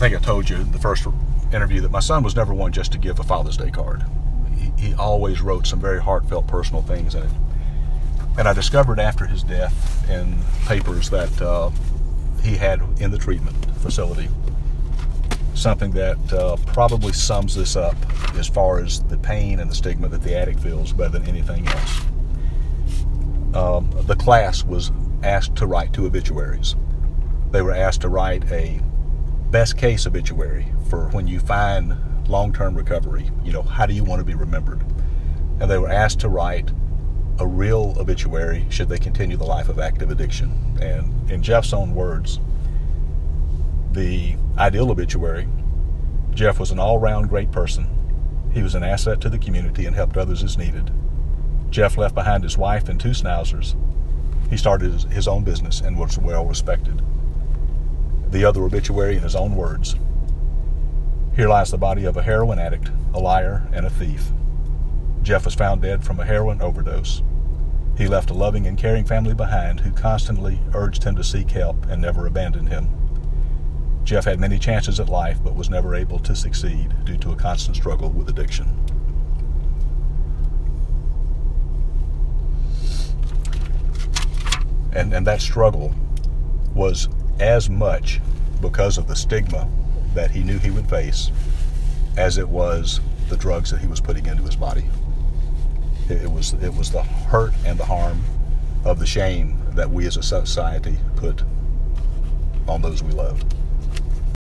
think I told you in the first interview that my son was never one just to give a Father's Day card. He always wrote some very heartfelt personal things in it. And I discovered after his death in papers that he had in the treatment facility something that probably sums this up as far as the pain and the stigma that the addict feels better than anything else. The class was asked to write 2 obituaries. They were asked to write a best case obituary for when you find long-term recovery. You know, how do you want to be remembered? And they were asked to write a real obituary should they continue the life of active addiction. And in Jeff's own words, the ideal obituary: Jeff was an all-round great person. He was an asset to the community and helped others as needed. Jeff left behind his wife and 2 schnauzers. He started his own business and was well respected. The other obituary in his own words: here lies the body of a heroin addict, a liar, and a thief. Jeff was found dead from a heroin overdose. He left a loving and caring family behind who constantly urged him to seek help and never abandoned him. Jeff had many chances at life but was never able to succeed due to a constant struggle with addiction. And that struggle was as much because of the stigma that he knew he would face as it was the drugs that he was putting into his body. It was the hurt and the harm of the shame that we as a society put on those we loved.